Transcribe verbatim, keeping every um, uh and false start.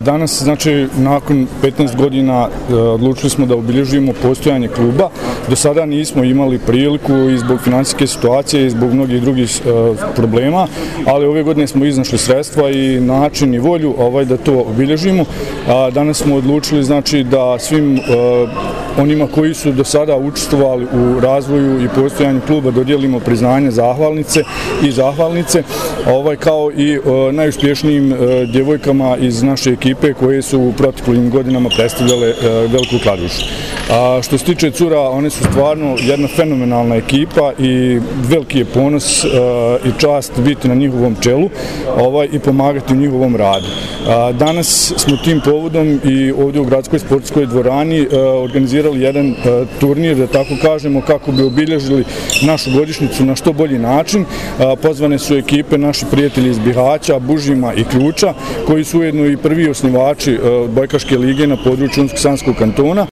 Danas, znači, nakon petnaest godina odlučili smo da obilježimo postojanje kluba. Do sada nismo imali priliku i zbog financijske situacije i zbog mnogih drugih problema, ali ove godine smo iznašli sredstva i način i volju ovaj, da to obilježimo. Danas smo odlučili, znači, da svim onima koji su do sada učestvovali u razvoju i postojanju kluba dodijelimo priznanje zahvalnice i zahvalnice, ovaj, kao i najuspješnijim djevojkama iz naše ekipe koje su u proteklim godinama predstavljale Veliku Kladušu. A što se tiče cura, one su stvarno jedna fenomenalna ekipa i veliki je ponos i čast biti na njihovom čelu ovaj, i pomagati u njihovom radu. Danas smo tim povodom i ovdje u Gradskoj sportskoj dvorani organizirali jedan turnir, da tako kažemo, kako bi obilježili našu godišnjicu na što bolji način. Pozvane su ekipe naši prijatelji iz Bihaća, Bužima i Ključa, koji su ujedno i prvi osnivači odbojkaške lige na području Unsko-Sanskog kantona.